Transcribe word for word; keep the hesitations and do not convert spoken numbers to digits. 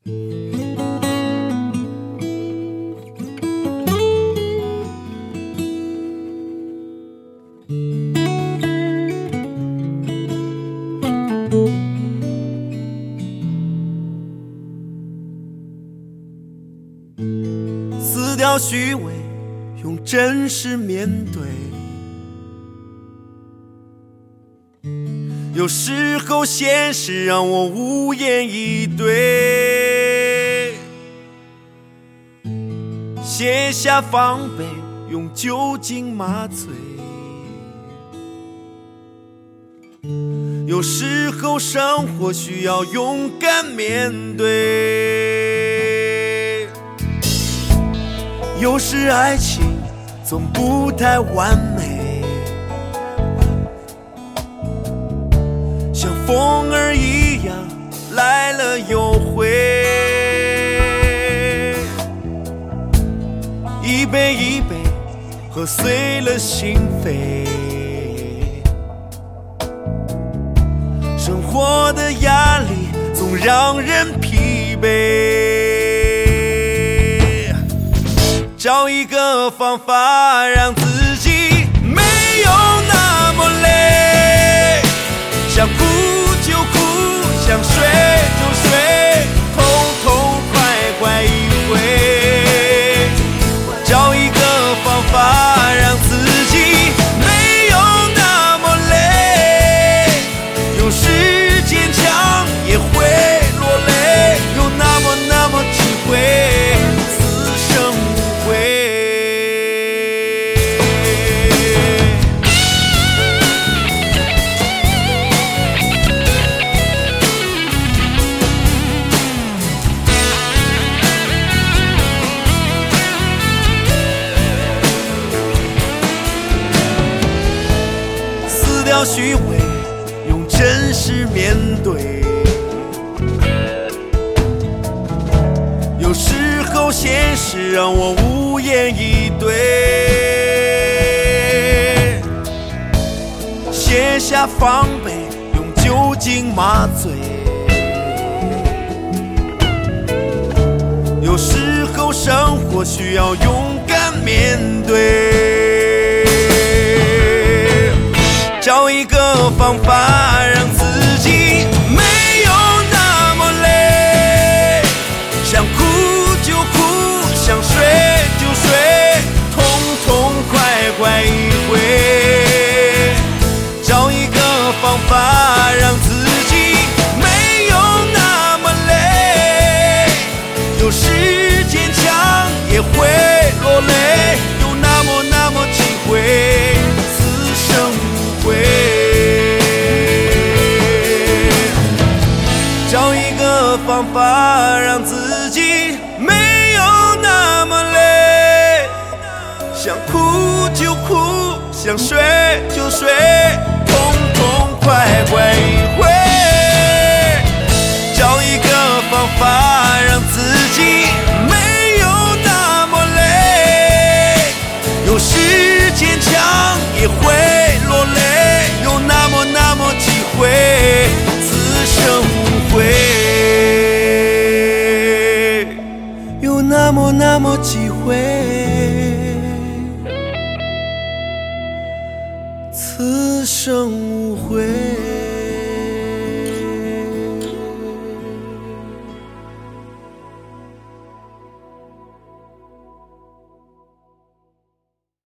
撕掉虚伪，用真实面对。有时候现实让我无言以对，卸下防备，用酒精麻醉。有时候生活需要勇敢面对，有时爱情总不太完美，像风儿一样来了又回，一杯一杯喝碎了心扉，生活的压力总让人疲惫，找一个方法让自己没有那么累，想哭就哭，想睡就睡，痛痛快快一回，找一个方法让自己没有那么累，有时坚强也会落泪，有那么那么机会此生无悔。撕掉虚伪，用真实面对，有时候现实让我无言以对，卸下防备，用酒精麻醉，有时候生活需要勇敢面对，找一个方法让自己没有那么累，想哭就哭，想睡就睡，痛痛快快一回，找一个方法让自己没有那么累，有时坚强也会落泪，有那么那么机会此生无悔，找一个方法让自己没有那么累，想哭就哭，想睡就睡，痛痛快快一回，找一个方法让自己没有那么累，有时坚强也会落泪，有那么那么机会此生无悔，有那么那么机会此生无悔。